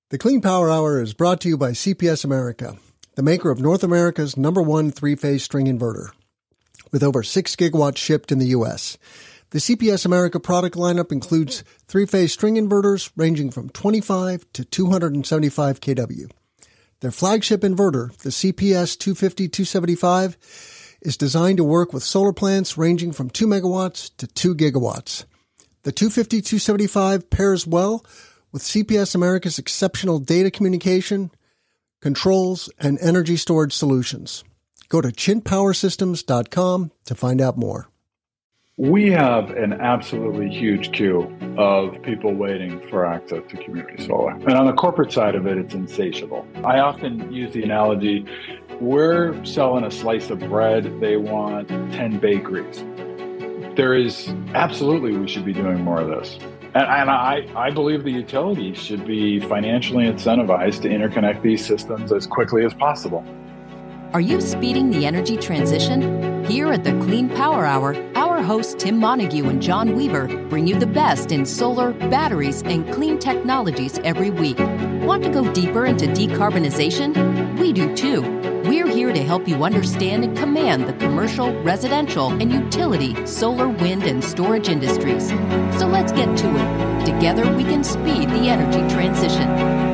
The Clean Power Hour is brought to you by CPS America, the maker of North America's #1 three-phase string inverter, with over 6 gigawatts shipped in the U.S. The CPS America product lineup includes three-phase string inverters ranging from 25 to 275 kW. Their flagship inverter, the CPS 250-275, is designed to work with solar plants ranging from 2 megawatts to 2 gigawatts. The 250-275 pairs well with CPS America's exceptional data communication, controls, and energy storage solutions. Go to chintpowersystems.com to find out more. We have an absolutely huge queue of people waiting for access to community solar. And on the corporate side of it, it's insatiable. I often use the analogy, we're selling a slice of bread, they want 10 bakeries. There is absolutely, we should be doing more of this. And I believe the utilities should be financially incentivized to interconnect these systems as quickly as possible. Are you speeding the energy transition? Here at the Clean Power Hour, our hosts Tim Montague and John Weaver bring you the best in solar, batteries, and clean technologies every week. Want to go deeper into decarbonization? We do too. We're here to help you understand and command the commercial, residential, and utility solar, wind, and storage industries. So let's get to it. Together we can speed the energy transition.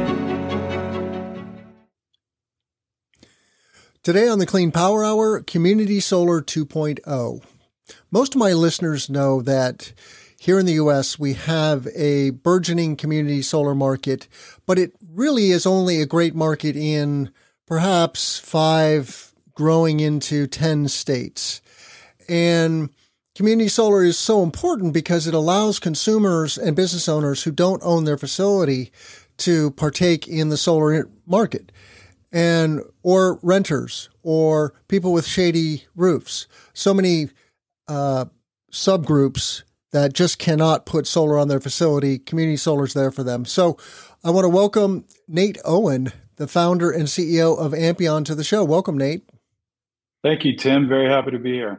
Today on the Clean Power Hour, Community Solar 2.0. Most of my listeners know that here in the U.S., we have a burgeoning community solar market, but it really is only a great market in perhaps 5 growing into 10 states. And community solar is so important because it allows consumers and business owners who don't own their facility to partake in the solar market, and or renters or people with shady roofs. So many subgroups that just cannot put solar on their facility. Community solar is there for them. So I want to welcome Nate Owen, the founder and CEO of Ampion, to the show. Welcome, Nate. Thank you, Tim. Very happy to be here.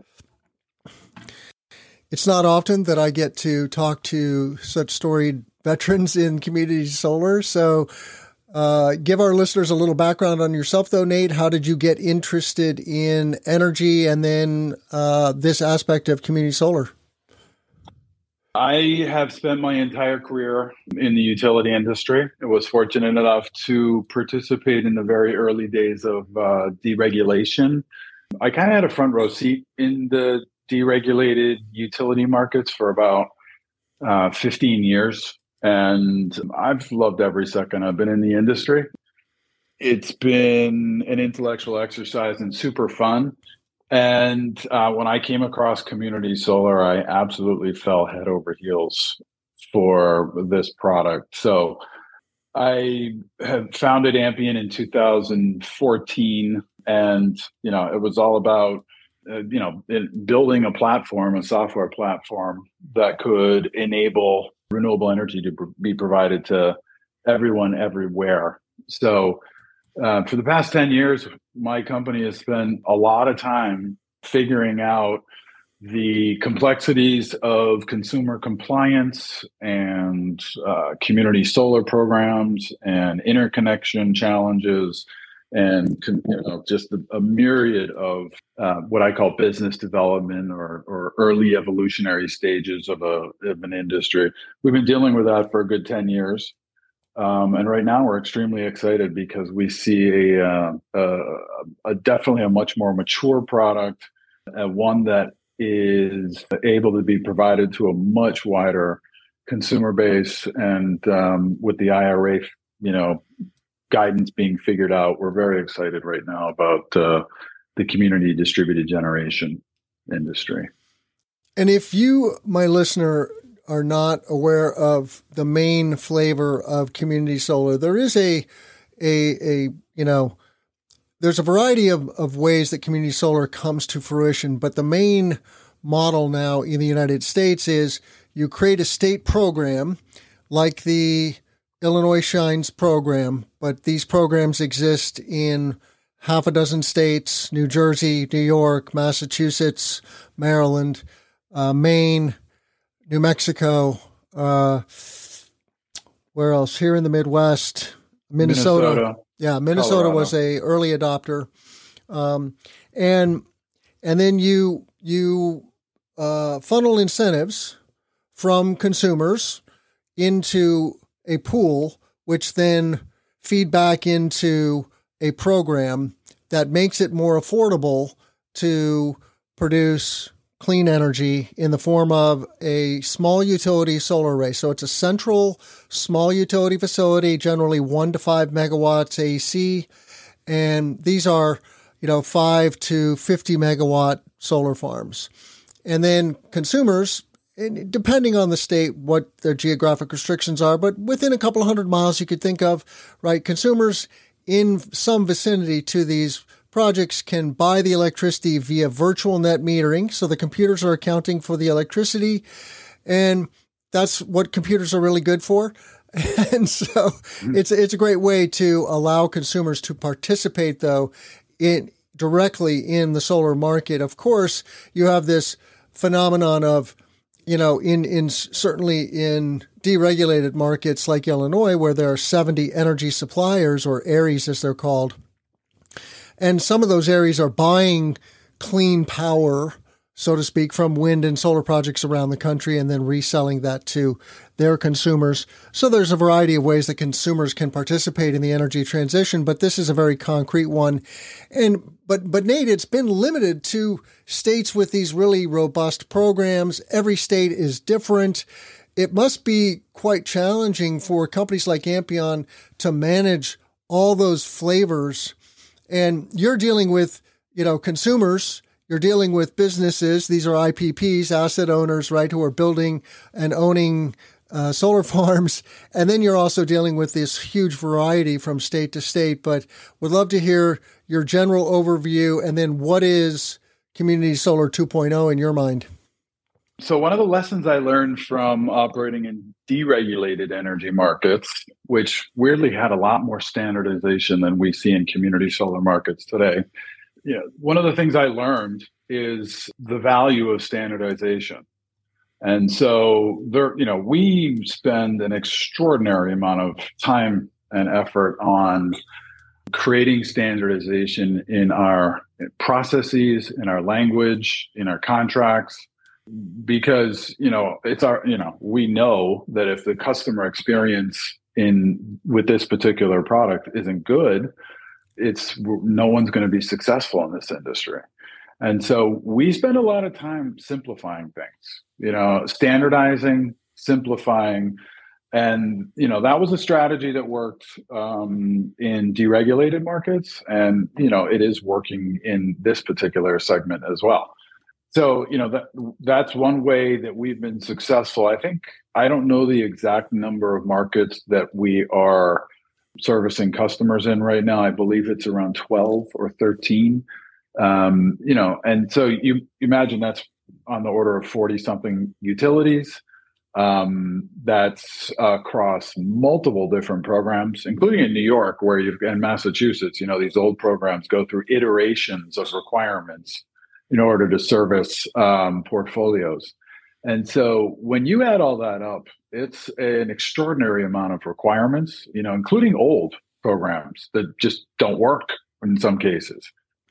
It's not often that I get to talk to such storied veterans in community solar. So give our listeners a little background on yourself, though, Nate. How did you get interested in energy and then this aspect of community solar? I have spent my entire career in the utility industry. I was fortunate enough to participate in the very early days of deregulation. I kind of had a front row seat in the deregulated utility markets for about 15 years. And I've loved every second I've been in the industry. It's been an intellectual exercise and super fun. And when I came across community solar, I absolutely fell head over heels for this product. So I had founded Ampion in 2014, and it was all about building a platform, a software platform that could enable renewable energy to be provided to everyone everywhere. So for the past 10 years, my company has spent a lot of time figuring out the complexities of consumer compliance and community solar programs and interconnection challenges and just a myriad of what I call business development or early evolutionary stages of an industry. We've been dealing with that for a good 10 years. And right now we're extremely excited because we see definitely a much more mature product, one that is able to be provided to a much wider consumer base. And with the IRA, guidance being figured out, we're very excited right now about the community distributed generation industry. And if you, my listener, are not aware of the main flavor of community solar, there is there's a variety of ways that community solar comes to fruition, but the main model now in the United States is you create a state program like the Illinois Shines program, but these programs exist in half a dozen states: New Jersey, New York, Massachusetts, Maryland, Maine, New Mexico, where else? Here in the Midwest, Minnesota. Yeah, Minnesota Colorado. was a early adopter. And then you funnel incentives from consumers into a pool, which then feed back into a program that makes it more affordable to produce clean energy in the form of a small utility solar array. So it's a central small utility facility, generally 1 to 5 megawatts AC. And these are, 5 to 50 megawatt solar farms. And then consumers, and depending on the state, what their geographic restrictions are, but within a couple of 100 miles, you could think of, right, consumers in some vicinity to these projects can buy the electricity via virtual net metering. So the computers are accounting for the electricity, and that's what computers are really good for. And so it's a great way to allow consumers to participate, though, directly in the solar market. Of course, you have this phenomenon of, certainly in deregulated markets like Illinois, where there are 70 energy suppliers, or ARIES as they're called. And some of those areas are buying clean power, so to speak, from wind and solar projects around the country and then reselling that to their consumers. So there's a variety of ways that consumers can participate in the energy transition, but this is a very concrete one. But Nate, it's been limited to states with these really robust programs. Every state is different. It must be quite challenging for companies like Ampion to manage all those flavors. And you're dealing with, consumers, you're dealing with businesses. These are IPPs, asset owners, right, who are building and owning solar farms. And then you're also dealing with this huge variety from state to state. But would love to hear your general overview. And then what is Community Solar 2.0 in your mind? So one of the lessons I learned from operating in deregulated energy markets, which weirdly had a lot more standardization than we see in community solar markets today. One of the things I learned is the value of standardization. And so we spend an extraordinary amount of time and effort on creating standardization in our processes, in our language, in our contracts. Because, we know that if the customer experience with this particular product isn't good, no one's going to be successful in this industry. And so we spend a lot of time simplifying things, standardizing, simplifying. And, that was a strategy that worked in deregulated markets. And, it is working in this particular segment as well. So, that's one way that we've been successful. I don't know the exact number of markets that we are servicing customers in right now. I believe it's around 12 or 13. And so you imagine that's on the order of 40 something utilities. That's across multiple different programs, including in New York, and Massachusetts, these old programs go through iterations of requirements in order to service portfolios. And so when you add all that up, it's an extraordinary amount of requirements, including old programs that just don't work in some cases.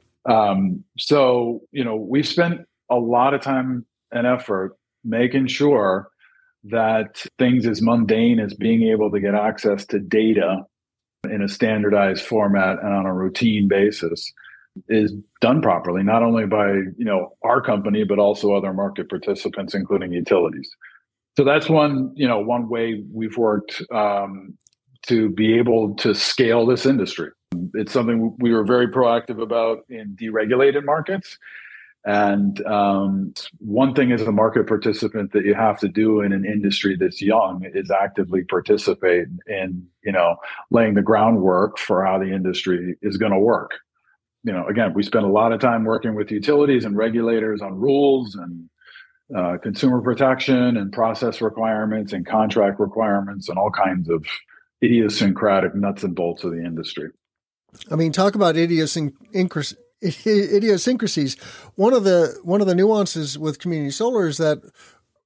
So we've spent a lot of time and effort making sure that things as mundane as being able to get access to data in a standardized format and on a routine basis is done properly, not only by, our company, but also other market participants, including utilities. So that's one way we've worked to be able to scale this industry. It's something we were very proactive about in deregulated markets. And one thing as a market participant that you have to do in an industry that's young is actively participate in, laying the groundwork for how the industry is going to work. Again, we spend a lot of time working with utilities and regulators on rules and consumer protection and process requirements and contract requirements and all kinds of idiosyncratic nuts and bolts of the industry. I mean, talk about idiosyncrasies. One of the nuances with community solar is that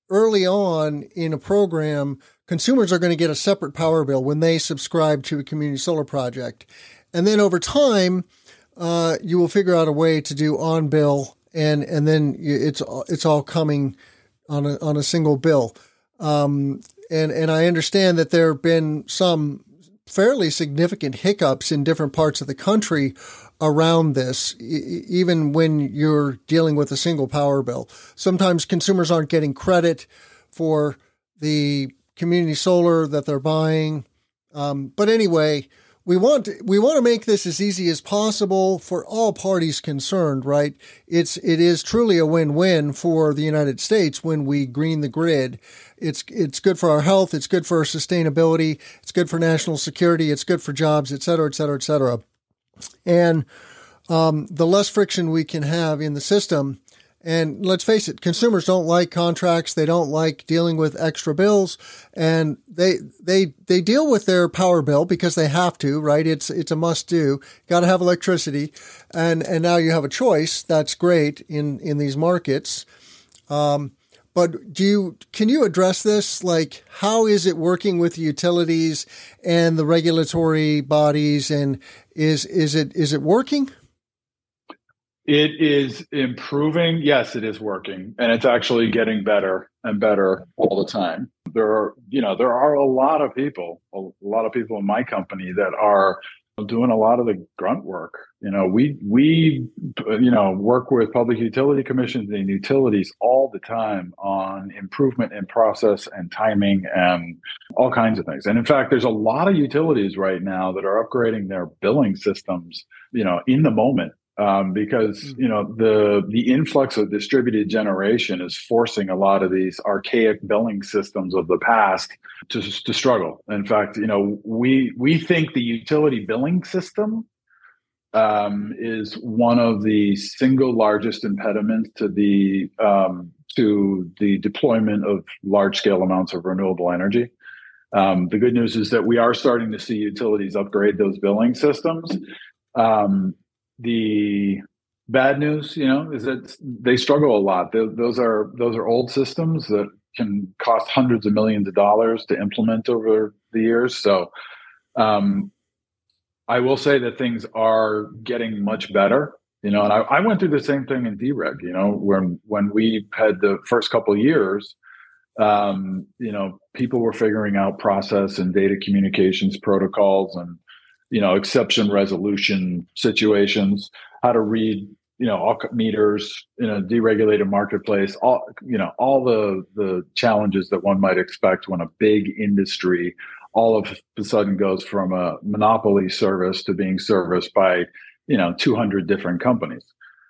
early on in a program, consumers are going to get a separate power bill when they subscribe to a community solar project. And then over time, you will figure out a way to do on bill, and then it's all coming on a single bill. And I understand that there have been some fairly significant hiccups in different parts of the country around this, even when you're dealing with a single power bill. Sometimes consumers aren't getting credit for the community solar that they're buying. But anyway, we want to make this as easy as possible for all parties concerned, right? It is truly a win-win for the United States when we green the grid. It's good for our health. It's good for our sustainability. It's good for national security. It's good for jobs, et cetera, et cetera, et cetera. And the less friction we can have in the system. And let's face it, consumers don't like contracts. They don't like dealing with extra bills, and they deal with their power bill because they have to, right? It's a must do. Got to have electricity, and now you have a choice. That's great in these markets. But can you address this? Like, how is it working with the utilities and the regulatory bodies, and is it working? It is improving. Yes, it is working, and it's actually getting better and better all the time. There are a lot of people in my company that are doing a lot of the grunt work. We work with public utility commissions and utilities all the time on improvement in process and timing and all kinds of things. And in fact, there's a lot of utilities right now that are upgrading their billing systems, in the moment. Because the influx of distributed generation is forcing a lot of these archaic billing systems of the past to struggle. In fact, we think the utility billing system is one of the single largest impediments to the deployment of large scale amounts of renewable energy. The good news is that we are starting to see utilities upgrade those billing systems. The bad news, is that they struggle a lot. Those are old systems that can cost hundreds of millions of dollars to implement over the years. So I will say that things are getting much better. And I went through the same thing in DREG, when we had the first couple of years, people were figuring out process and data communications protocols and exception resolution situations, how to read, all meters in a deregulated marketplace, all the challenges that one might expect when a big industry all of a sudden goes from a monopoly service to being serviced by, 200 different companies.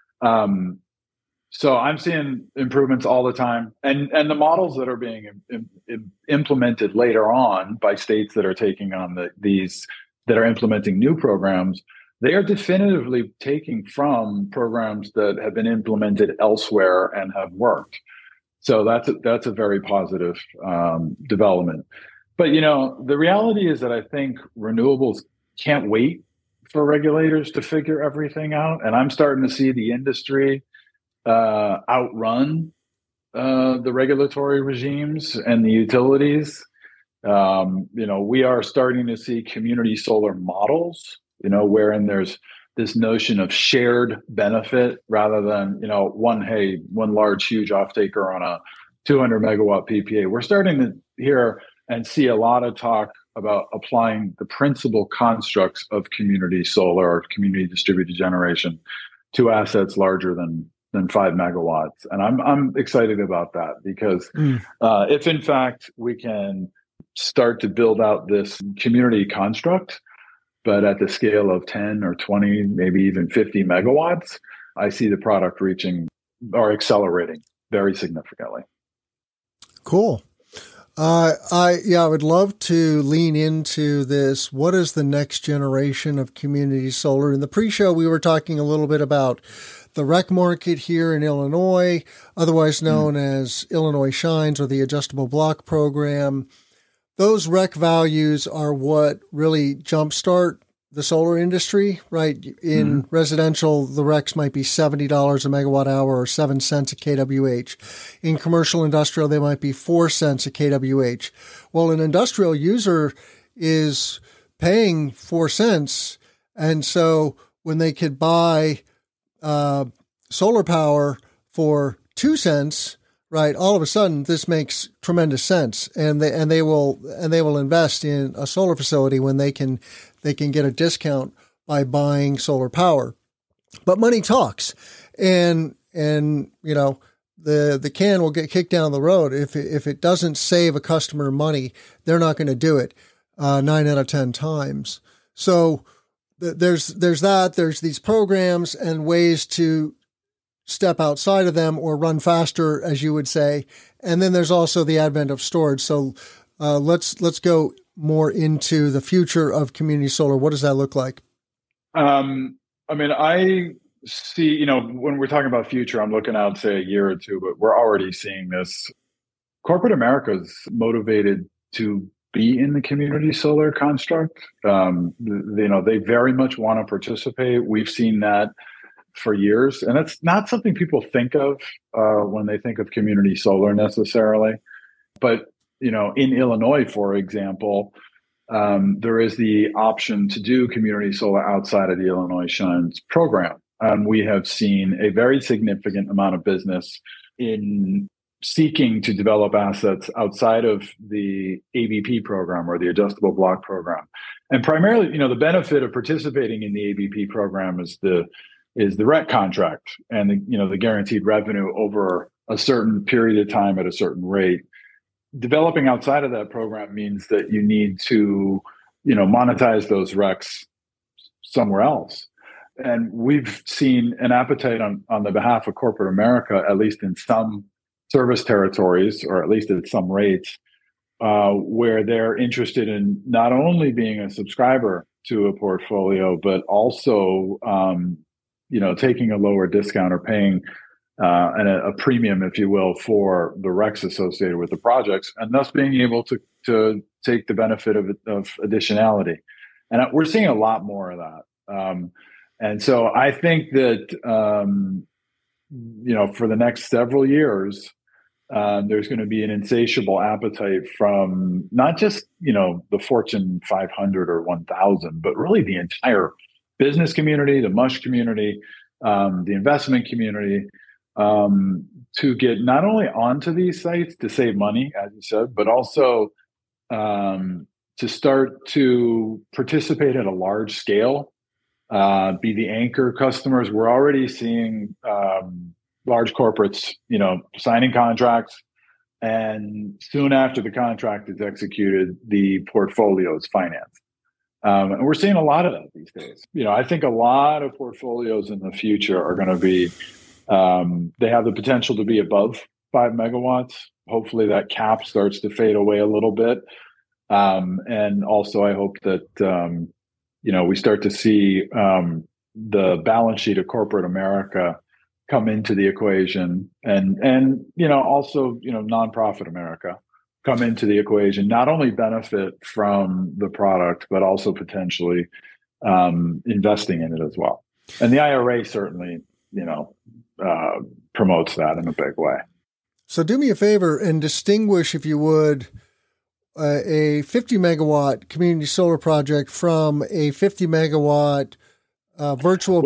So I'm seeing improvements all the time, and the models that are being implemented later on by states that are taking on that are implementing new programs, they are definitively taking from programs that have been implemented elsewhere and have worked. So that's a very positive development. But the reality is that I think renewables can't wait for regulators to figure everything out, and I'm starting to see the industry outrun the regulatory regimes and the utilities. We are starting to see community solar models, wherein there's this notion of shared benefit rather than, one large, huge off-taker on a 200 megawatt PPA. We're starting to hear and see a lot of talk about applying the principal constructs of community solar or community distributed generation to assets larger than 5 megawatts. And I'm excited about that because if in fact we can start to build out this community construct, but at the scale of 10 or 20, maybe even 50 megawatts, I see the product reaching or accelerating very significantly. Cool. I would love to lean into this. What is the next generation of community solar? In the pre-show, we were talking a little bit about the REC market here in Illinois, otherwise known as Illinois Shines or the Adjustable Block Program. Those REC values are what really jumpstart the solar industry, right? In residential, the RECs might be $70 a megawatt hour or 7 cents a kWh. In commercial industrial, they might be 4 cents a kWh. Well, an industrial user is paying 4 cents. And so when they could buy solar power for 2 cents, right, all of a sudden this makes tremendous sense, and they will invest in a solar facility when they can get a discount by buying solar power. But money talks, and the can will get kicked down the road if it doesn't save a customer money. They're not going to do it 9 out of 10 times. So there's that. There's these programs and ways to step outside of them or run faster, as you would say. And then there's also the advent of storage. So let's go more into the future of community solar. What does that look like? I see, when we're talking about future, I'm looking out, say, a year or two, but we're already seeing this. Corporate America is motivated to be in the community solar construct. They very much want to participate. We've seen that for years. And that's not something people think of when they think of community solar necessarily. But, in Illinois, for example, there is the option to do community solar outside of the Illinois Shines program. We have seen a very significant amount of business in seeking to develop assets outside of the ABP program or the adjustable block program. And primarily, the benefit of participating in the ABP program is the REC contract and the guaranteed revenue over a certain period of time at a certain rate. Developing outside of that program means that you need to, monetize those RECs somewhere else. And we've seen an appetite on the behalf of corporate America, at least in some service territories, or at least at some rates, where they're interested in not only being a subscriber to a portfolio, but also taking a lower discount or paying a premium, if you will, for the RECs associated with the projects, and thus being able to take the benefit of additionality. And we're seeing a lot more of that. And so I think that, for the next several years, there's going to be an insatiable appetite from not just, the Fortune 500 or 1,000, but really the entire business community, the MUSH community, the investment community, to get not only onto these sites to save money, as you said, but also to start to participate at a large scale, be the anchor customers. We're already seeing large corporates, signing contracts, and soon after the contract is executed, the portfolio is financed. And we're seeing a lot of that these days. I think a lot of portfolios in the future are going to be, they have the potential to be above 5 megawatts. Hopefully that cap starts to fade away a little bit. And also I hope that, we start to see the balance sheet of corporate America come into the equation, and also nonprofit America come into the equation, not only benefit from the product, but also potentially investing in it as well. And the IRA certainly, promotes that in a big way. So do me a favor and distinguish, if you would, a 50 megawatt community solar project from a 50 megawatt virtual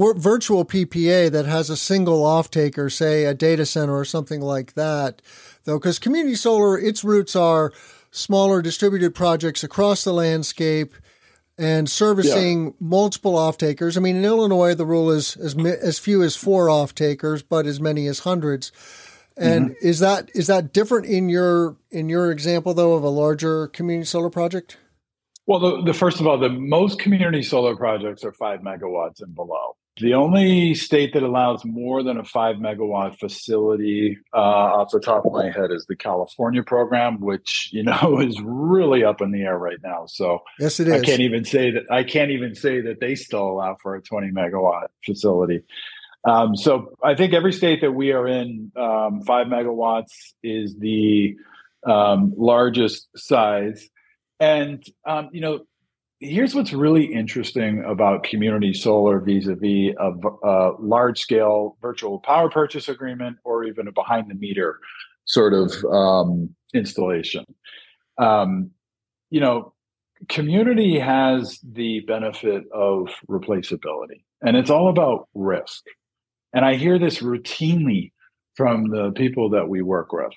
PPA that has a single off-taker, say a data center or something like that, though, because community solar, its roots are smaller distributed projects across the landscape and servicing multiple off-takers. I mean, in Illinois, the rule is as few as 4 off-takers, but as many as hundreds. And is that different in your example, though, of a larger community solar project? Well, first of all, the most community solar projects are 5 megawatts and below. The only state that allows more than a 5 megawatt facility, off the top of my head, is the California program, which is really up in the air right now. So yes, it is. I can't even say that they still allow for a 20 megawatt facility. So I think every state that we are in, 5 megawatts is the largest size. And, here's what's really interesting about community solar vis-a-vis a large-scale virtual power purchase agreement or even a behind-the-meter sort of installation. You know, community has the benefit of replaceability, and it's all about risk. And I hear this routinely from the people that we work with.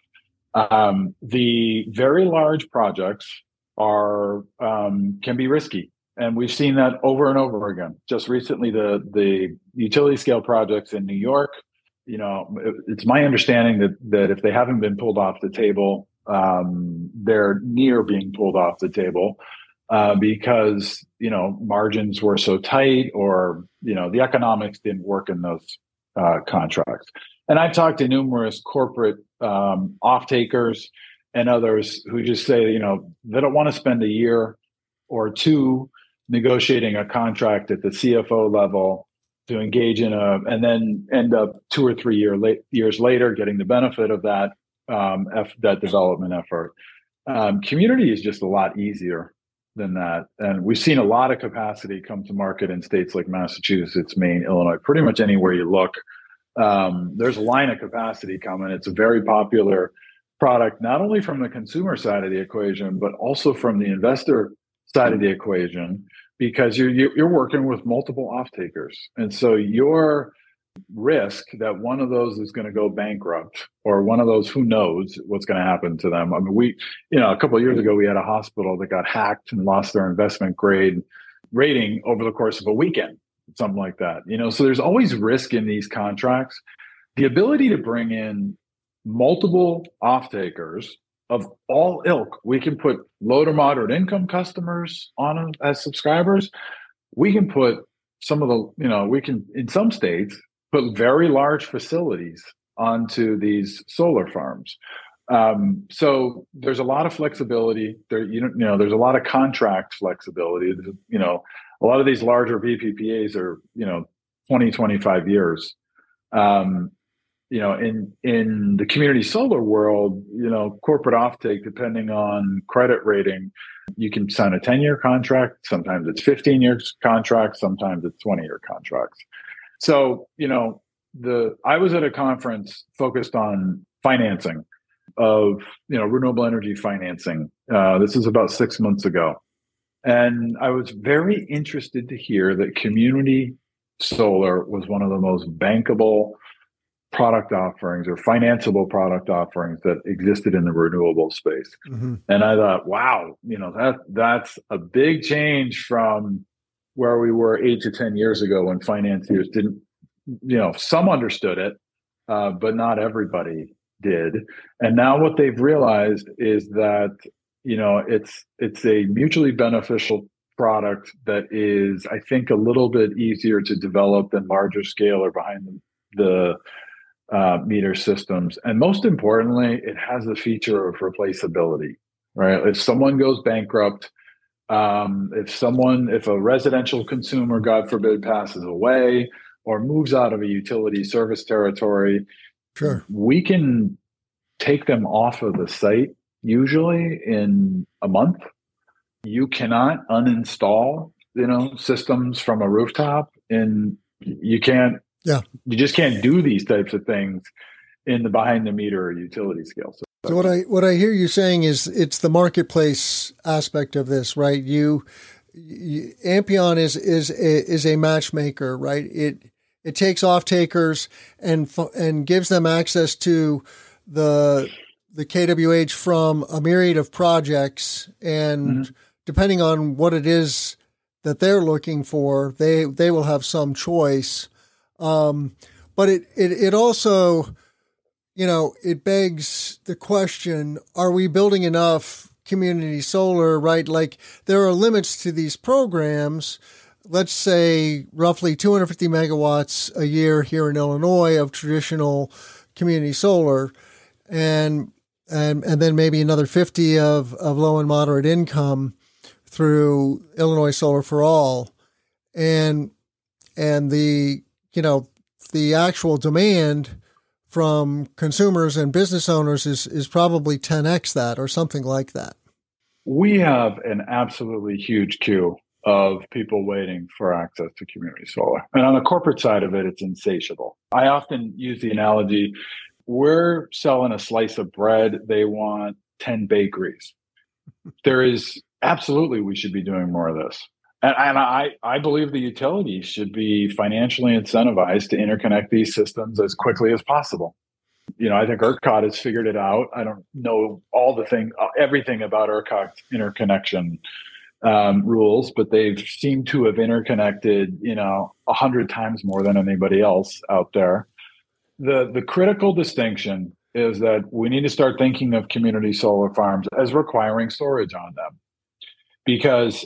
The very large projects are can be risky, and we've seen that over and over again. Just recently, the utility scale projects in New York. You know, it's my understanding that if they haven't been pulled off the table, they're near being pulled off the table because margins were so tight, or the economics didn't work in those contracts. And I've talked to numerous corporate off-takers and others who just say, they don't want to spend a year or two negotiating a contract at the CFO level to engage in and then end up 2 or 3 years later getting the benefit of that that development effort. Community is just a lot easier than that, and we've seen a lot of capacity come to market in states like Massachusetts, Maine, Illinois. Pretty much anywhere you look, there's a line of capacity coming. It's a very popular product, not only from the consumer side of the equation, but also from the investor side of the equation, because you're working with multiple off-takers. And so your risk that one of those is going to go bankrupt, or one of those, who knows what's going to happen to them. I mean, a couple of years ago, we had a hospital that got hacked and lost their investment grade rating over the course of a weekend, something like that. So there's always risk in these contracts. The ability to bring in multiple off-takers of all ilk. We can put low to moderate income customers on as subscribers. We can put we can, in some states, put very large facilities onto these solar farms. So there's a lot of flexibility there. There's a lot of contract flexibility. A lot of these larger VPPAs are 20, 25 years. In the community solar world, corporate offtake, depending on credit rating, you can sign a 10-year contract. Sometimes it's 15-year contracts. Sometimes it's 20-year contracts. So, I was at a conference focused on financing of, renewable energy financing. This is about 6 months ago. And I was very interested to hear that community solar was one of the most bankable product offerings or financeable product offerings that existed in the renewable space. Mm-hmm. And I thought, wow, that's a big change from where we were 8 to 10 years ago, when financiers didn't, some understood it, but not everybody did. And now what they've realized is that, it's a mutually beneficial product that is, I think, a little bit easier to develop than larger scale or behind the meter systems. And most importantly, it has the feature of replaceability, right? If someone goes bankrupt, if a residential consumer, God forbid, passes away or moves out of a utility service territory, sure, we can take them off of the site usually in a month. You cannot uninstall, systems from a rooftop, and you can't. Yeah, you just can't do these types of things in the behind the meter or utility scale. So what I hear you saying is it's the marketplace aspect of this, right? Ampion is a matchmaker, right? It takes off takers and gives them access to the kWh from a myriad of projects, and mm-hmm. depending on what it is that they're looking for, they will have some choice. But it also, it begs the question, are we building enough community solar, right? Like, there are limits to these programs. Let's say roughly 250 megawatts a year here in Illinois of traditional community solar, and then maybe another 50 of low and moderate income through Illinois Solar for All. And the actual demand from consumers and business owners is probably 10x that, or something like that. We have an absolutely huge queue of people waiting for access to community solar. And on the corporate side of it, it's insatiable. I often use the analogy, we're selling a slice of bread, they want 10 bakeries. We should be doing more of this. And I believe the utilities should be financially incentivized to interconnect these systems as quickly as possible. I think ERCOT has figured it out. I don't know everything about ERCOT's interconnection rules, but they've seemed to have interconnected, 100 times more than anybody else out there. The critical distinction is that we need to start thinking of community solar farms as requiring storage on them, because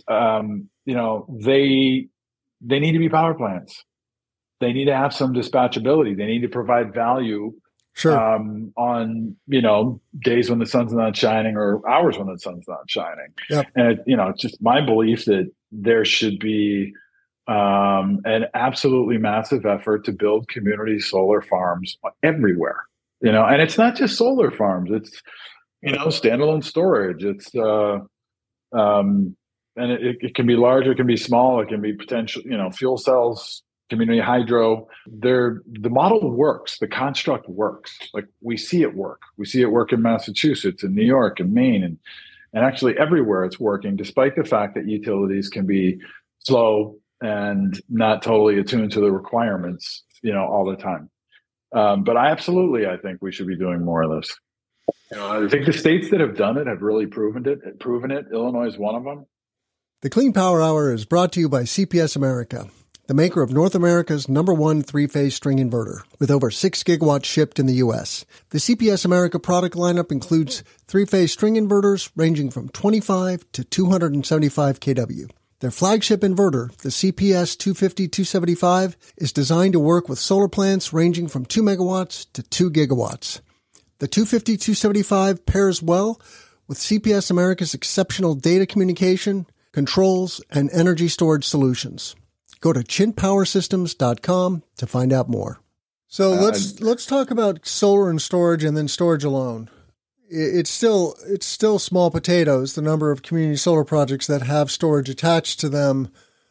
they need to be power plants. They need to have some dispatchability. They need to provide value. Sure. On days when the sun's not shining or hours when the sun's not shining. Yep. And it's just my belief that there should be an absolutely massive effort to build community solar farms everywhere. And it's not just solar farms. It's standalone storage. It's and it can be large, it can be small, it can be potential fuel cells, community hydro. The model works. The construct works. Like, we see it work. We see it work in Massachusetts and New York and Maine and actually everywhere it's working, despite the fact that utilities can be slow and not totally attuned to the requirements, all the time. But I think we should be doing more of this. I think the states that have done it have really proven it. Illinois is one of them. The Clean Power Hour is brought to you by CPS America, the maker of North America's #1 three-phase string inverter, with over 6 gigawatts shipped in the U.S. The CPS America product lineup includes three-phase string inverters ranging from 25 to 275 kW. Their flagship inverter, the CPS 250-275, is designed to work with solar plants ranging from 2 megawatts to 2 gigawatts. The 250-275 pairs well with CPS America's exceptional data communication, controls, and energy storage solutions. Go to chintpowersystems.com to find out more. So let's talk about solar and storage, and then storage alone. It's still small potatoes, the number of community solar projects that have storage attached to them.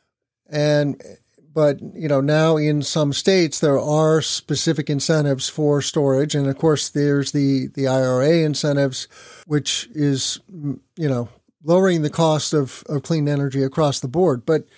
But now in some states there are specific incentives for storage, and of course there's the IRA incentives, which is lowering the cost of clean energy across the board. But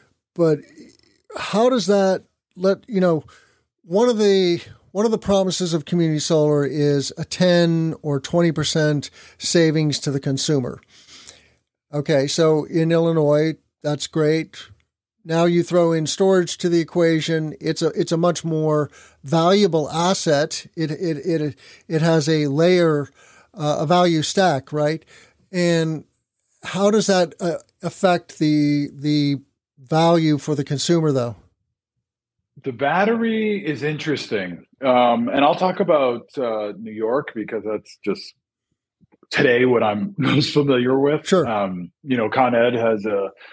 how does that one of the promises of community solar is a 10 or 20% savings to the consumer. Okay, so in Illinois, that's great. Now you throw in storage to the equation. It's a much more valuable asset. It has a layer, a value stack, right? And how does that affect the value for the consumer, though? The battery is interesting. And I'll talk about New York, because that's just today what I'm most familiar with. Sure. Con Ed has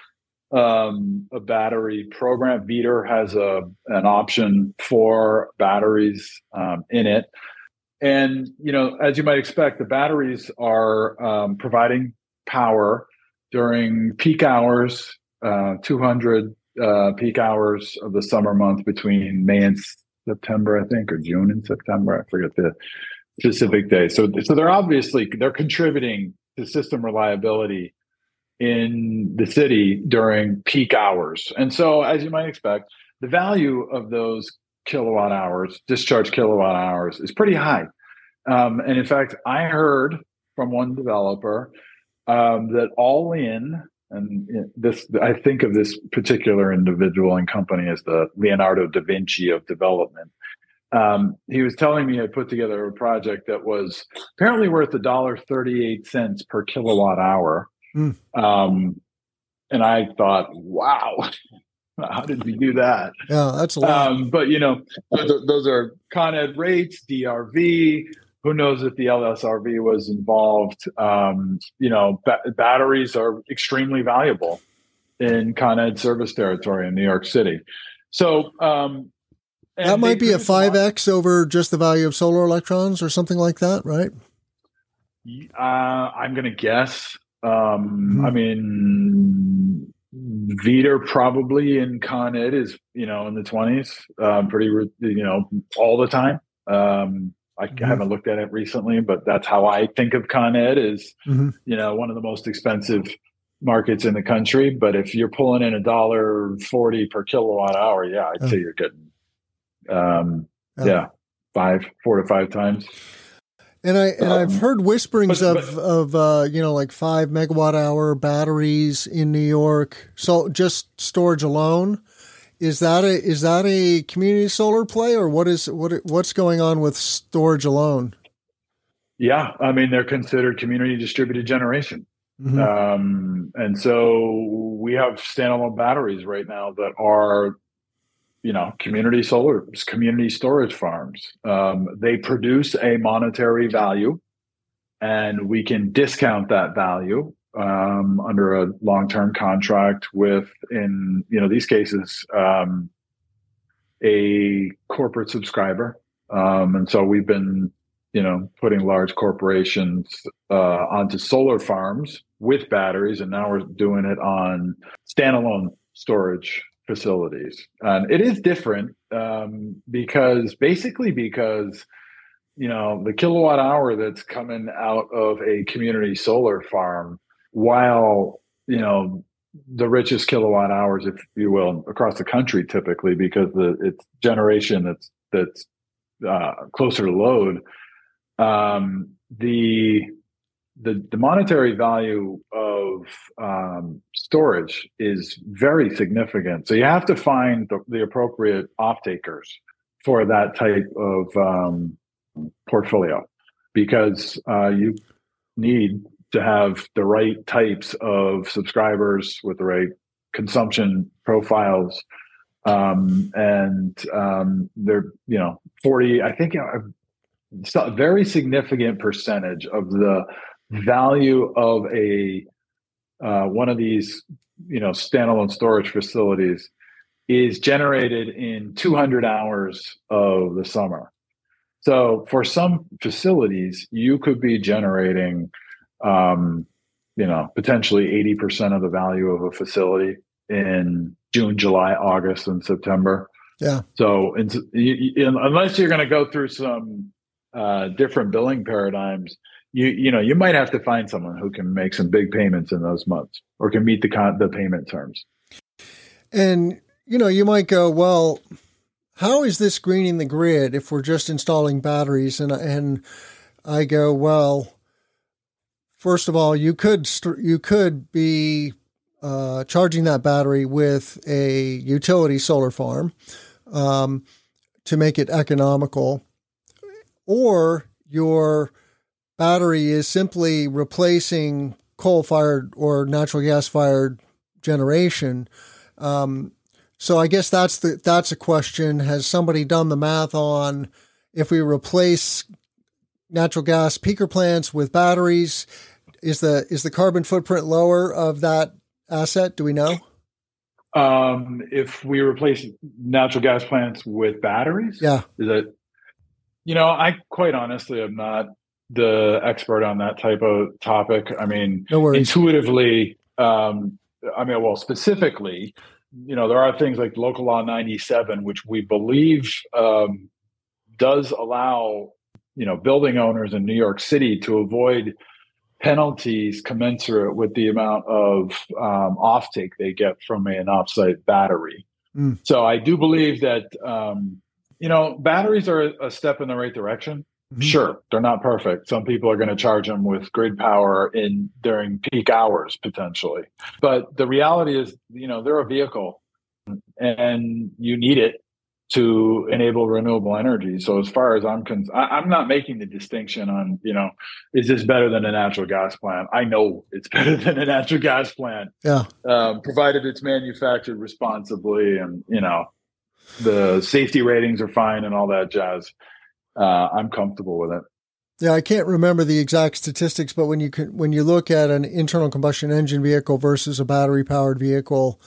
a battery program. Veeder has an option for batteries in it. And, as you might expect, the batteries are providing power during peak hours, 200 peak hours of the summer month between May and September, I think, or June and September. I forget the specific day. So they're contributing to system reliability in the city during peak hours. And so, as you might expect, the value of those discharge kilowatt hours, is pretty high. And in fact, I heard from one developer that all in, and I think of this particular individual and company as the Leonardo da Vinci of development. He was telling me I put together a project that was apparently worth $1.38 per kilowatt hour. And I thought, wow, how did we do that? Yeah, that's a lot. But those are Con Ed rates, DRV. Who knows if the LSRV was involved? Batteries are extremely valuable in Con Ed service territory in New York City. So that might be a 5X over just the value of solar electrons or something like that, right? I'm going to guess. I mean, Veeder probably in Con Ed is, in the 20s, pretty, all the time. I haven't looked at it recently, but that's how I think of Con Ed is, one of the most expensive markets in the country. But if you're pulling in $1.40 per kilowatt hour, I'd say you're getting, 4 to 5 times. And I've heard whisperings of like 5 megawatt hour batteries in New York. So just storage alone, is that a community solar play, or what's going on with storage alone? Yeah, I mean, they're considered community distributed generation. And so we have standalone batteries right now that are, community storage farms. They produce a monetary value, and we can discount that value under a long-term contract with, in these cases, a corporate subscriber. And so we've been, putting large corporations onto solar farms with batteries, and now we're doing it on standalone storage facilities. And it is different because the kilowatt hour that's coming out of a community solar farm, while the richest kilowatt hours, if you will, across the country, typically because it's generation that's closer to load, the monetary value of storage is very significant. So you have to find the appropriate off-takers for that type of portfolio, because you need to have the right types of subscribers with the right consumption profiles. And they're, 40, I think, a very significant percentage of the value of a one of these standalone storage facilities is generated in 200 hours of the summer. So for some facilities, you could be generating potentially 80% of the value of a facility in June, July, August, and September. Yeah. So unless you're going to go through some different billing paradigms, you might have to find someone who can make some big payments in those months or can meet the payment terms. And, you might go, well, how is this greening the grid if we're just installing batteries? And I go, well, first of all, you could be charging that battery with a utility solar farm to make it economical, or your battery is simply replacing coal-fired or natural gas-fired generation. So I guess that's a question. Has somebody done the math on if we replace natural gas peaker plants with batteries, is the carbon footprint lower of that asset? Do we know? If we replace natural gas plants with batteries? Yeah. Is it? I quite honestly am not the expert on that type of topic. I mean, no worries. Intuitively, specifically, there are things like Local Law 97, which we believe does allow, building owners in New York City to avoid penalties commensurate with the amount of offtake they get from an offsite battery. So I do believe that, batteries are a step in the right direction. Sure, they're not perfect. Some people are going to charge them with grid power during peak hours, potentially. But the reality is, they're a vehicle and you need it to enable renewable energy. So as far as I'm not making the distinction on, is this better than a natural gas plant? I know it's better than a natural gas plant. Yeah. Provided it's manufactured responsibly and, the safety ratings are fine and all that jazz. I'm comfortable with it. Yeah, I can't remember the exact statistics, but when you look at an internal combustion engine vehicle versus a battery powered vehicle,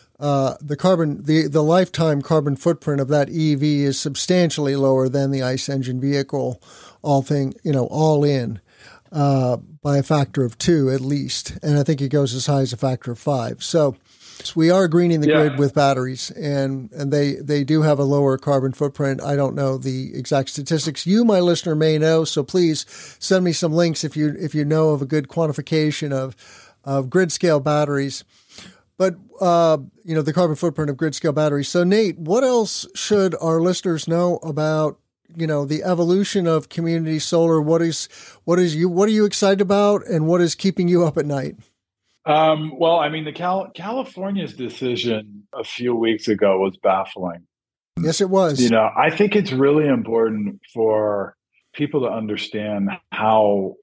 the lifetime carbon footprint of that EV is substantially lower than the ICE engine vehicle, all in, by a factor of 2 at least, and I think it goes as high as a factor of 5. So We are greening the grid with batteries, and they do have a lower carbon footprint. I don't know the exact statistics. You, my listener, may know, so please send me some links if you know of a good quantification of grid scale batteries. But the carbon footprint of grid scale batteries. So Nate, what else should our listeners know about the evolution of community solar? What are you excited about, and what is keeping you up at night? Well, I mean, California's decision a few weeks ago was baffling. Yes, it was. I think it's really important for people to understand how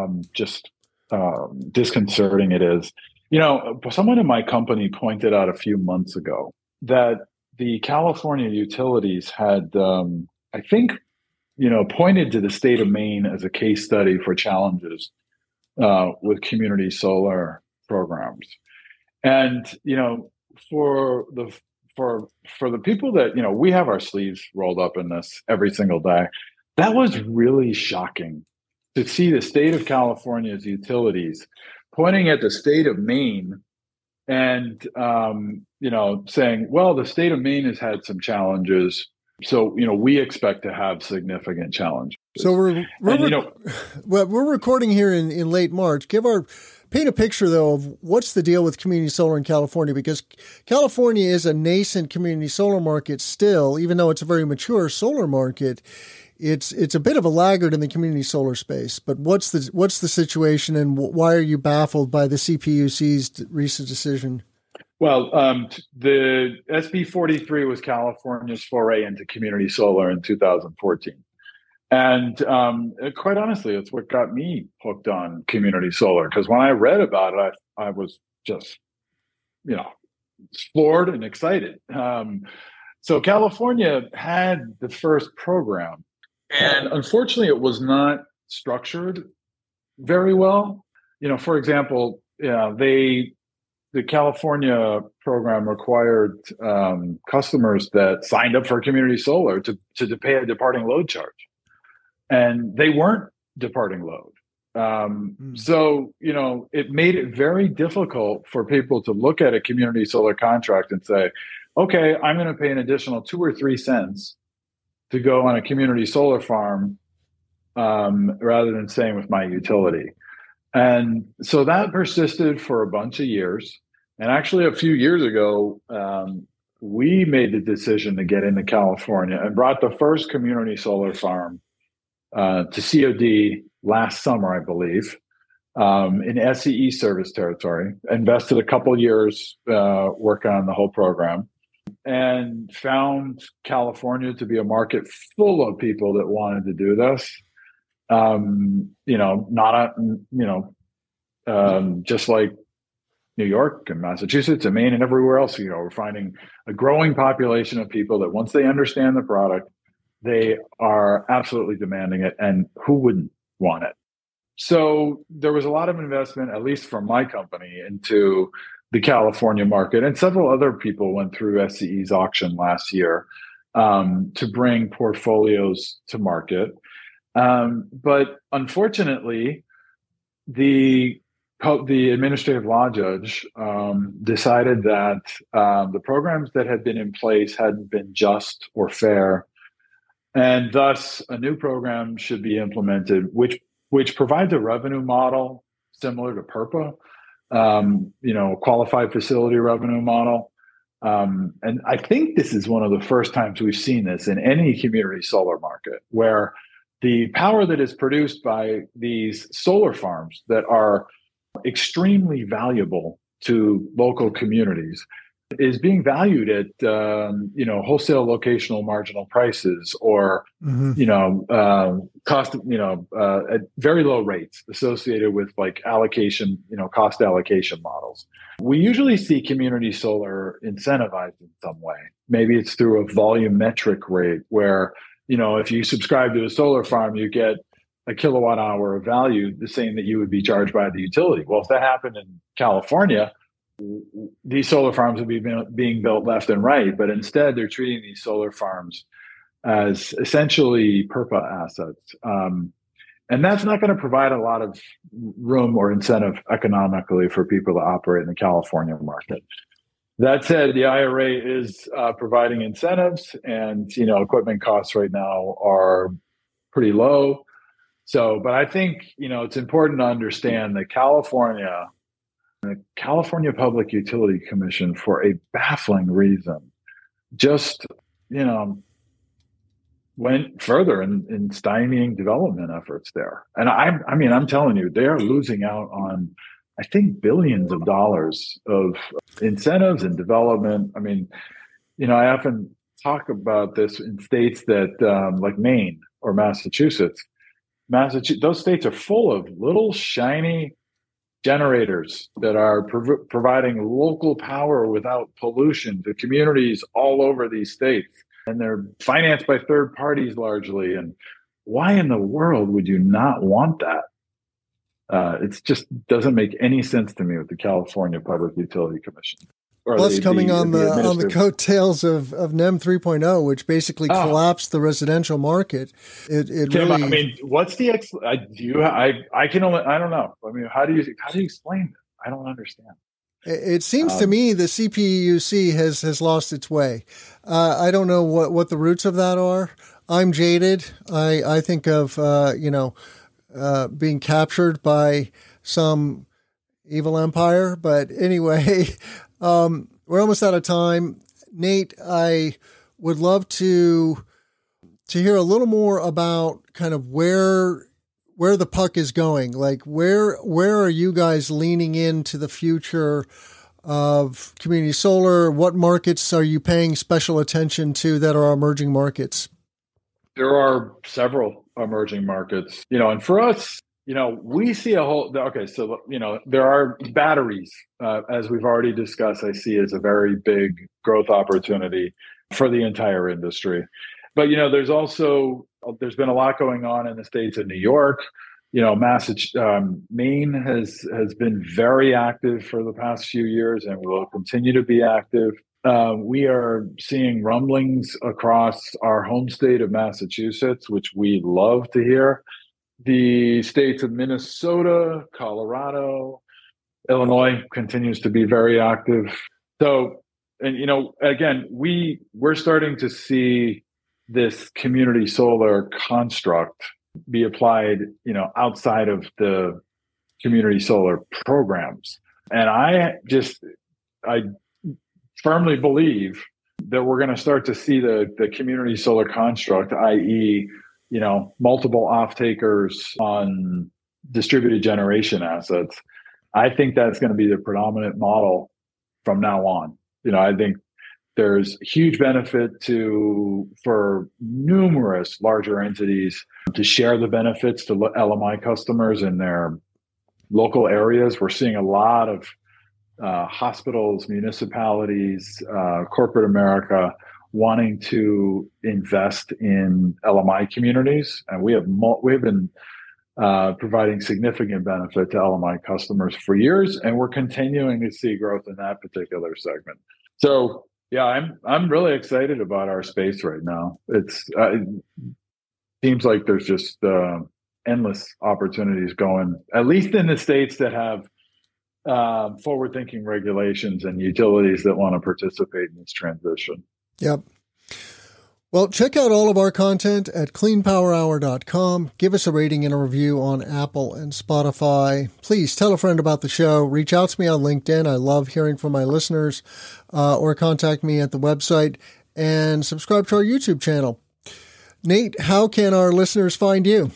disconcerting it is. Someone in my company pointed out a few months ago that the California utilities had, I think, pointed to the state of Maine as a case study for challenges with community solar programs. And, for the people that, we have our sleeves rolled up in this every single day, that was really shocking to see the state of California's utilities pointing at the state of Maine and, saying, well, the state of Maine has had some challenges. So, we expect to have significant challenges. So we're recording here in late March. Paint a picture, though, of what's the deal with community solar in California, because California is a nascent community solar market still, even though it's a very mature solar market. It's a bit of a laggard in the community solar space. But what's the situation, and why are you baffled by the CPUC's recent decision? Well, the SB 43 was California's foray into community solar in 2014. And quite honestly, it's what got me hooked on community solar. Because when I read about it, I was just, floored and excited. So California had the first program. And unfortunately, it was not structured very well. For example, the California program required customers that signed up for community solar to pay a departing load charge. And they weren't departing load. So, it made it very difficult for people to look at a community solar contract and say, okay, I'm going to pay an additional 2 or 3 cents to go on a community solar farm rather than staying with my utility. And so that persisted for a bunch of years. And actually, a few years ago, we made the decision to get into California and brought the first community solar farm to COD last summer, I believe, in SCE service territory. Invested a couple years working on the whole program, and found California to be a market full of people that wanted to do this. Just like New York and Massachusetts and Maine and everywhere else, we're finding a growing population of people that once they understand the product, they are absolutely demanding it, and who wouldn't want it? So there was a lot of investment, at least from my company, into the California market, and several other people went through SCE's auction last year to bring portfolios to market. But unfortunately, the administrative law judge decided that the programs that had been in place hadn't been just or fair. And thus, a new program should be implemented, which provides a revenue model similar to PURPA, qualified facility revenue model. And I think this is one of the first times we've seen this in any community solar market, where the power that is produced by these solar farms that are extremely valuable to local communities is being valued at wholesale locational marginal prices, or cost at very low rates associated with like allocation, cost allocation models. We usually see community solar incentivized in some way. Maybe it's through a volumetric rate where if you subscribe to a solar farm, you get a kilowatt hour of value, the same that you would be charged by the utility. Well, if that happened in California, these solar farms would be being built left and right, but instead they're treating these solar farms as essentially PURPA assets. And that's not going to provide a lot of room or incentive economically for people to operate in the California market. That said, the IRA is providing incentives, and equipment costs right now are pretty low. So, but I think it's important to understand that the California Public Utility Commission, for a baffling reason, just went further in stymieing development efforts there. And I'm telling you, they're losing out on, I think, billions of dollars of incentives and development. I often talk about this in states that like Maine or Massachusetts. Those states are full of little shiny generators that are providing local power without pollution to communities all over these states. And they're financed by third parties largely. And why in the world would you not want that? It just doesn't make any sense to me with the California Public Utility Commission. Plus, coming on the coattails of NEM 3.0, which basically collapsed the residential market. It Tim, really. What's the I don't know. How do you explain it? I don't understand. It seems to me the CPUC has lost its way. I don't know what the roots of that are. I'm jaded. I think of being captured by some evil empire. But anyway, we're almost out of time. Nate, I would love to hear a little more about kind of where the puck is going. Like where are you guys leaning into the future of community solar? What markets are you paying special attention to that are emerging markets? There are several emerging markets, and for us, we see there are batteries, as we've already discussed, I see as a very big growth opportunity for the entire industry. But, there's been a lot going on in the states of New York. Maine has been very active for the past few years and will continue to be active. We are seeing rumblings across our home state of Massachusetts, which we love to hear. The states of Minnesota, Colorado, Illinois continues to be very active. So, and again, we're starting to see this community solar construct be applied, outside of the community solar programs. And I firmly believe that we're going to start to see the community solar construct, i.e., multiple off-takers on distributed generation assets. I think that's going to be the predominant model from now on. I think there's huge benefit for numerous larger entities to share the benefits to LMI customers in their local areas. We're seeing a lot of hospitals, municipalities, corporate America wanting to invest in LMI communities, and we've been providing significant benefit to LMI customers for years, and we're continuing to see growth in that particular segment. So, yeah, I'm really excited about our space right now. It seems like there's just endless opportunities going, at least in the states that have forward-thinking regulations and utilities that want to participate in this transition. Yep. Well, check out all of our content at cleanpowerhour.com. Give us a rating and a review on Apple and Spotify. Please tell a friend about the show. Reach out to me on LinkedIn. I love hearing from my listeners, or contact me at the website, and subscribe to our YouTube channel. Nate, how can our listeners find you?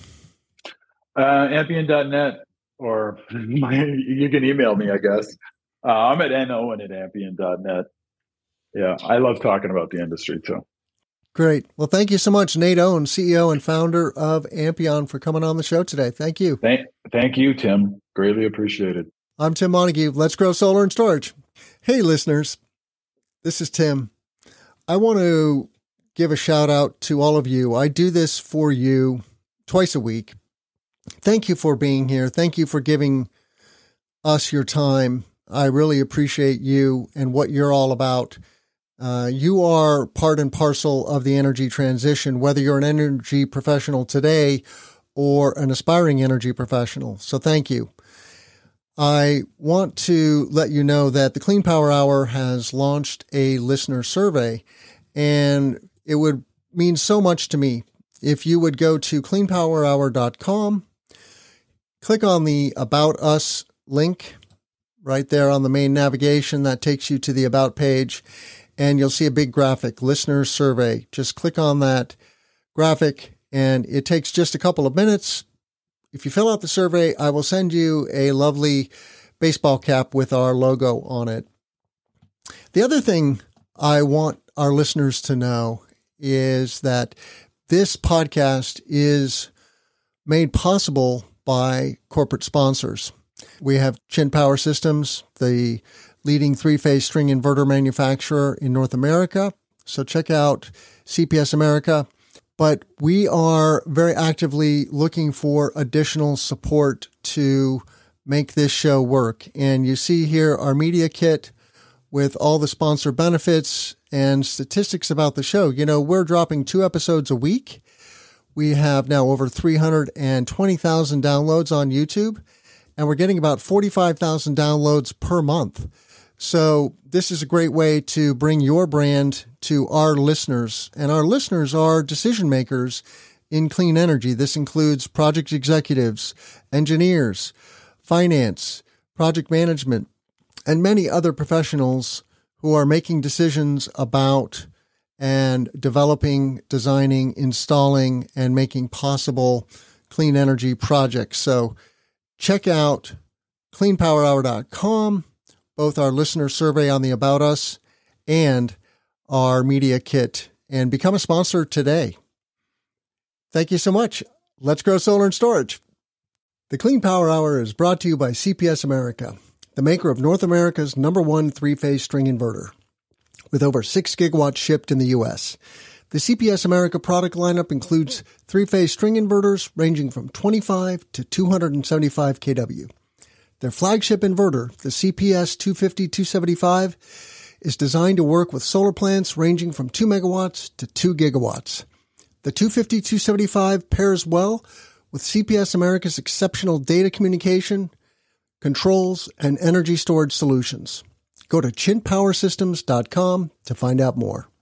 Ampion.net, or you can email me, I guess. I'm at nowen@ampion.net. Yeah, I love talking about the industry too. Great. Well, thank you so much, Nate Owen, CEO and founder of Ampion, for coming on the show today. Thank you. Thank you, Tim. Greatly appreciated. I'm Tim Montague. Let's grow solar and storage. Hey, listeners. This is Tim. I want to give a shout out to all of you. I do this for you twice a week. Thank you for being here. Thank you for giving us your time. I really appreciate you and what you're all about. You are part and parcel of the energy transition, whether you're an energy professional today or an aspiring energy professional. So thank you. I want to let you know that the Clean Power Hour has launched a listener survey, and it would mean so much to me if you would go to cleanpowerhour.com, click on the About Us link right there on the main navigation. That takes you to the About page, and you'll see a big graphic, Listener Survey. Just click on that graphic, and it takes just a couple of minutes. If you fill out the survey, I will send you a lovely baseball cap with our logo on it. The other thing I want our listeners to know is that this podcast is made possible by corporate sponsors. We have Chin Power Systems, the leading three-phase string inverter manufacturer in North America. So check out CPS America. But we are very actively looking for additional support to make this show work. And you see here our media kit with all the sponsor benefits and statistics about the show. You know, we're dropping 2 episodes a week. We have now over 320,000 downloads on YouTube, and we're getting about 45,000 downloads per month. So this is a great way to bring your brand to our listeners, and our listeners are decision makers in clean energy. This includes project executives, engineers, finance, project management, and many other professionals who are making decisions about and developing, designing, installing, and making possible clean energy projects. So check out cleanpowerhour.com, both our listener survey on the About Us and our media kit, and become a sponsor today. Thank you so much. Let's grow solar and storage. The Clean Power Hour is brought to you by CPS America, the maker of North America's #1 three-phase string inverter, with over 6 gigawatts shipped in the U.S. The CPS America product lineup includes three-phase string inverters ranging from 25 to 275 kW. Their flagship inverter, the CPS 250-275, is designed to work with solar plants ranging from 2 megawatts to 2 gigawatts. The 250-275 pairs well with CPS America's exceptional data communication, controls, and energy storage solutions. Go to chinpowersystems.com to find out more.